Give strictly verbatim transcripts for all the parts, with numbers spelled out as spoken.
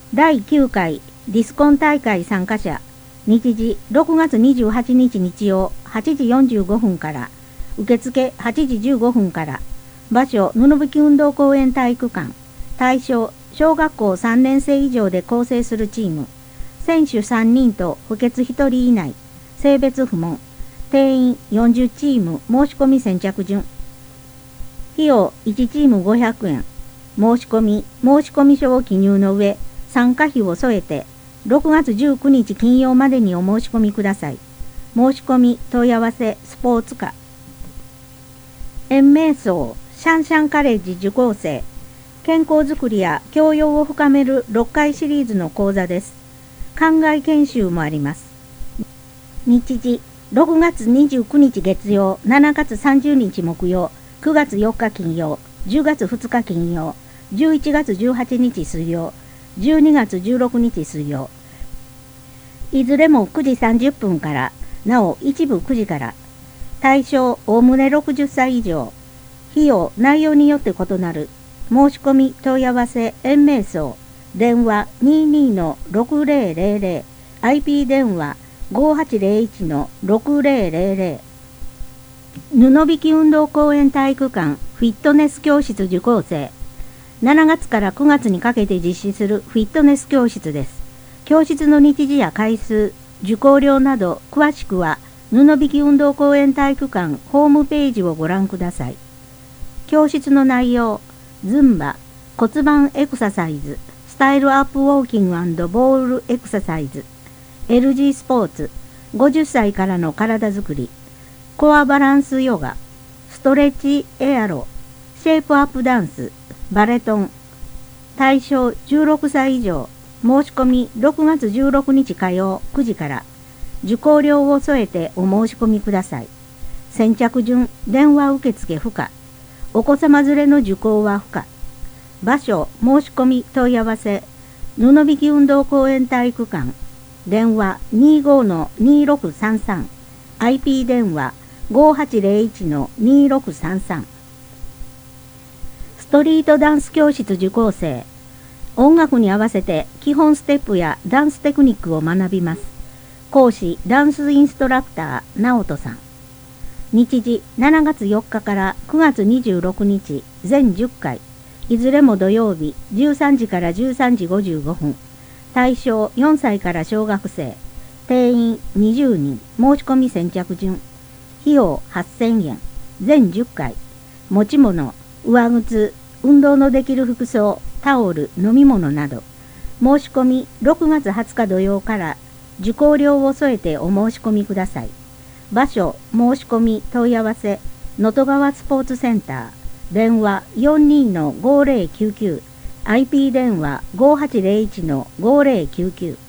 だいきゅうかいディスコン大会参加者、日時ろくがつにじゅうはちにち日曜はちじよんじゅうごふんから、受付はちじじゅうごふんから、場所布引運動公園体育館、対象小学校さんねんせい以上で構成するチーム、選手さんにんと補欠ひとり以内、性別不問、定員よんじゅうチーム申し込み先着順。費用いちチームごひゃくえん。申し込み、申し込み書を記入の上、参加費を添えて、ろくがつじゅうくにち金曜までにお申し込みください。申し込み、問い合わせ、スポーツ課。延命荘、シャンシャンカレッジ受講生。健康づくりや教養を深めるろっかいシリーズの講座です。館外研修もあります。日時、ろくがつにじゅうくにち月曜、しちがつさんじゅうにち木曜、くがつよっか金曜、じゅうがつふつか金曜、じゅういちがつじゅうはちにち水曜、じゅうにがつじゅうろくにち水曜。いずれもくじさんじゅっぷんから、なお一部くじから。対象おおむねろくじゅっさい以上。費用内容によって異なる。申し込み問い合わせ延命荘。電話 にじゅうにのろくぜろぜろぜろ。アイピー 電話 ごはちぜろいちのろくぜろぜろぜろ。布引運動公園体育館フィットネス教室受講生。しちがつからくがつにかけて実施するフィットネス教室です。教室の日時や回数、受講料など詳しくは布引運動公園体育館ホームページをご覧ください。教室の内容、ズンバ、骨盤エクササイズ、スタイルアップウォーキング&ボールエクササイズ、エルジー スポーツ、ごじゅっさいからの体づくり、コアバランスヨガ、ストレッチエアロ、シェイプアップダンス、バレトン。対象じゅうろくさい以上。申し込みろくがつじゅうろくにち火曜くじから。受講料を添えてお申し込みください。先着順、電話受付不可。お子様連れの受講は不可。場所、申し込み問い合わせ、布引運動公園体育館。電話 にじゅうごのにろくさんさん。アイピー 電話ごはちぜろいちのにろくさんさん。ストリートダンス教室受講生。音楽に合わせて基本ステップやダンステクニックを学びます。講師、ダンスインストラクター、直人さん。日時、しちがつよっかからくがつにじゅうろくにち、全じゅっかい。いずれも土曜日、じゅうさんじからじゅうさんじごじゅうごふん。対象よんさいから小学生。定員にじゅうにん。申し込み先着順。費用はっせんえん。全じゅっかい。持ち物、上靴、運動のできる服装、タオル、飲み物など。申し込みろくがつはつか土曜から受講料を添えてお申し込みください。場所、申し込み問い合わせ、能登川スポーツセンター。電話 よんじゅうにのごぜろきゅうきゅう。アイピー 電話ごはちぜろいちのごぜろきゅうきゅ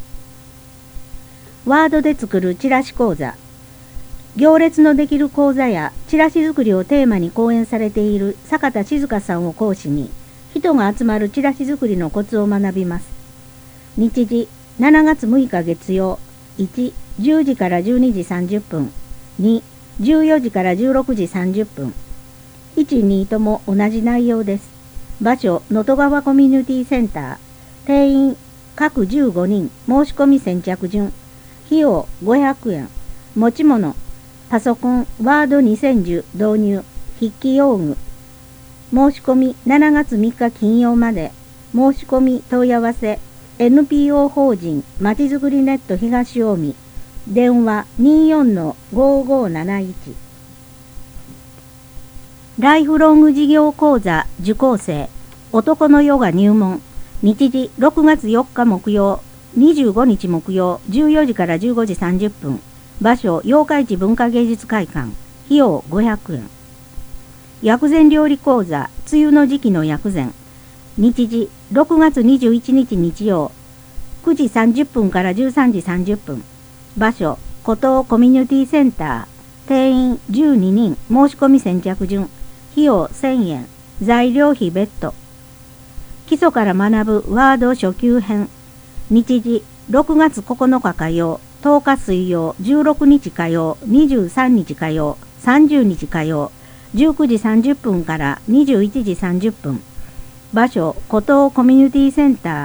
う。ワードで作るチラシ講座。行列のできる講座やチラシ作りをテーマに講演されている坂田静香さんを講師に、人が集まるチラシ作りのコツを学びます。日時、しちがつむいか月曜。いち、じゅうじからじゅうにじさんじゅっぷん。に、じゅうよじからじゅうろくじさんじゅっぷん。いち、にとも同じ内容です。場所、能登川コミュニティセンター。定員、各じゅうごにん。申し込み先着順。費用ごひゃくえん。持ち物、パソコン、ワードにせんじゅう導入。筆記用具。申し込みしちがつみっか金曜まで。申し込み問い合わせ エヌピーオー 法人まちづくりネット東近江。電話にじゅうよんのごごなないち。ライフロング事業講座受講生。男のヨガ入門。日時ろくがつよっか木曜。にじゅうごにち木曜じゅうよじからじゅうごじさんじゅっぷん。場所八日市文化芸術会館。費用ごひゃくえん。薬膳料理講座、梅雨の時期の薬膳。日時、ろくがつにじゅういちにち日曜、くじさんじゅっぷんからじゅうさんじさんじゅっぷん。場所、湖東コミュニティセンター。定員じゅうににん、申し込み先着順。費用せんえん。材料費別途。基礎から学ぶワード初級編。日時、ろくがつここのか火曜、とおか水曜、じゅうろくにち火曜、にじゅうさんにち火曜、さんじゅうにち火曜、じゅうくじさんじゅっぷんからにじゅういちじさんじゅっぷん。場所、湖東コミュニティセンター。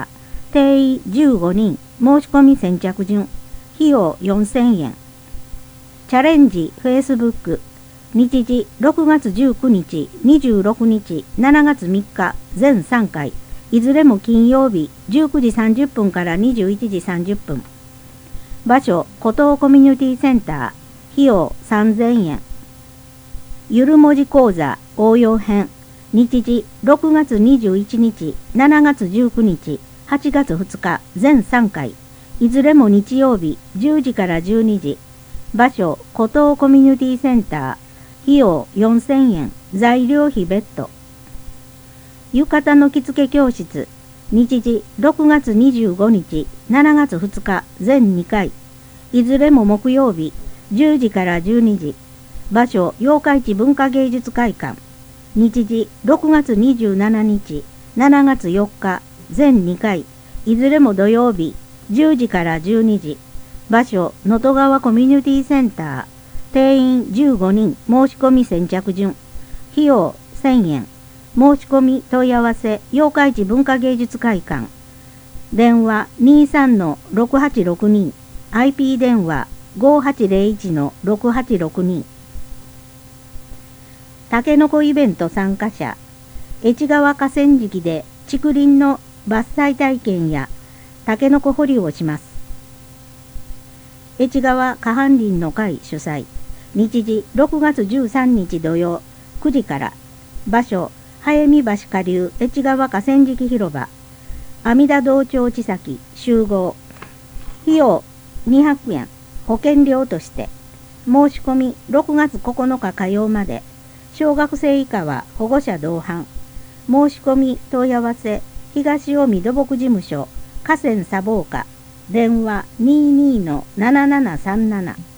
定員じゅうごにん、申し込み先着順、費用よんせんえん。チャレンジフェイスブック、日時ろくがつじゅうくにち、にじゅうろくにち、しちがつみっか、全さんかい、いずれも金曜日、じゅうくじさんじゅっぷんからにじゅういちじさんじゅっぷん。場所、湖東コミュニティセンター、費用さんぜんえん。ゆる文字講座応用編、日時ろくがつにじゅういちにち、しちがつじゅうくにち、はちがつふつか、全さんかい、いずれも日曜日、じゅうじからじゅうにじ。場所、湖東コミュニティセンター、費用よんせんえん、材料費別途。浴衣の着付け教室、日時ろくがつにじゅうごにち、しちがつふつか、全にかい、いずれも木曜日、じゅうじからじゅうにじ。場所、八日市文化芸術会館。日時ろくがつにじゅうしちにち、しちがつよっか、全にかい、いずれも土曜日、じゅうじからじゅうにじ。場所、能登川コミュニティセンター。定員じゅうごにん、申し込み先着順。費用せんえん。申し込み問い合わせ、八日市文化芸術会館。電話 にさんのろくはちろくに、アイピー 電話 ごはちゼロいちのろくはちろくに。たけのこイベント参加者、越川河川敷で竹林の伐採体験やたけのこ掘りをします。越川河畔林の会主催、日時ろくがつじゅうさんにち土曜くじから、場所、早見橋下流越川河川敷広場、阿弥陀道町地先集合、費用にひゃくえん、保険料として、申し込みろくがつここのか火曜まで、小学生以下は保護者同伴。申し込み問い合わせ、東近江土木事務所、河川砂防課、電話 にじゅうにのななななさんなな。